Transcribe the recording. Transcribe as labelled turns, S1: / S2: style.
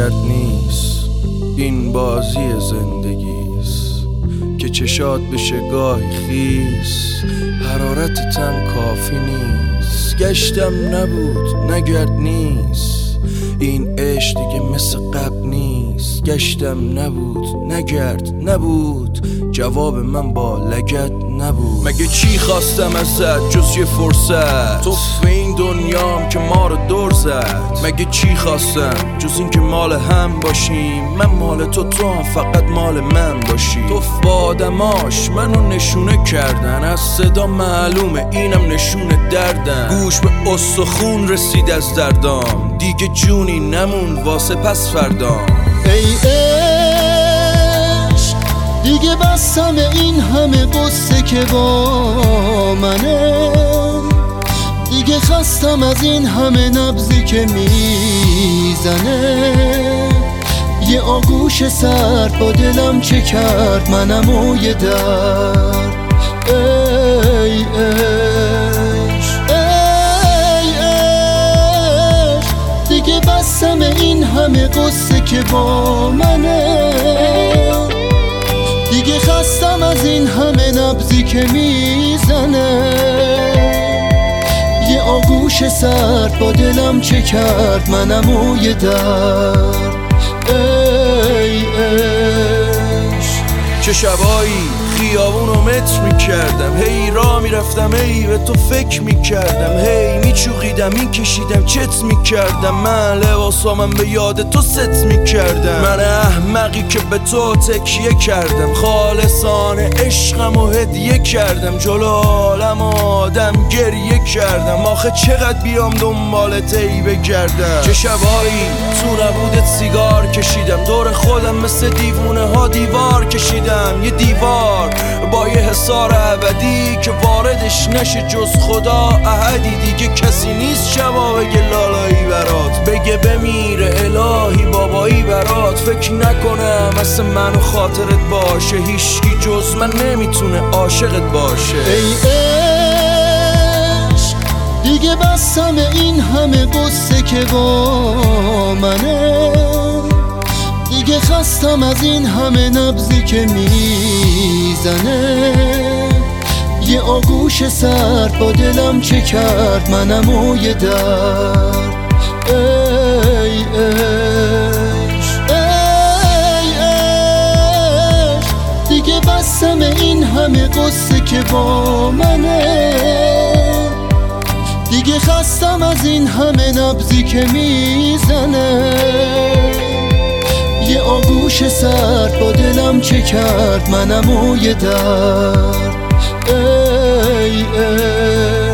S1: نگرد نیست، این بازی زندگیست که چشات بشه گاهی خیس، حرارتتم کافی نیست. گشتم نبود نگرد نیست، این عشق دیگه مثل قبل نیست. گشتم نبود نگرد نبود، جواب من با لگد نبود. مگه چی خواستم ازت جز یه فرصت؟ تو به این دنیام که ما رو دور زد. مگه چی خواستم جز این که مال هم باشیم؟ من مال تو، تو هم فقط مال من باشی. تو با آدماش منو نشونه کردن، از صدا معلومه اینم نشونه دردن. گوش به استخون رسید از دردام، دیگه جونی نمون واسه پس فردام.
S2: ای عشق دیگه بستم این همه قصه که با منه، دیگه خستم از این همه نبضی که میزنه. یه آغوش سرد با دلم چه کرد منم و یه درد. ای عشق ای عشق دیگه بستم این همه قصه که با منه، دیگه خستم از این همه نبضی که میزنه. یه آغوش سرد با دلم چه کرد منم و یه درد. ای عشق
S1: چه شبایی خیابونو متر میکردم، هی را میرفتم هی به تو فکر میکردم، هی میچوقیدم میکشیدم چت میکردم. من لباسامم به یاد تو ست میکردم، من احمقی که به تو تکیه کردم. خالصانه عشقم و هدیه کردم، جلو عالم آدم گریه کردم. آخه چقدر بیام دنبالت ای بگردم. چه شبایی تو نبودت سیگار کشیدم، دور خودم مثل دیوونه ها دیوار کشیدم. یه دیوار با یه حصار ابدی که واردش نشه جز خدا احدی. دیگه کسی نیست شبا بگه لالایی برات، بگه بمیره الهی بابایی برات. فکر نکنم مثل من و خاطرت باشه، هیچکی جز من نمیتونه عاشقت باشه.
S2: ای عشق دیگه بستم این همه قصه که با منه، دیگه خستم از این همه نبضی که میزنه. یه آغوش سرد با دلم چه کرد منم و یه درد. ای عشق ای عشق دیگه بستم این همه قصه که با منه، دیگه خستم از این همه نبضی که میزنه. یه آغوش سرد با دلم چه کرد منم و یه درد. ای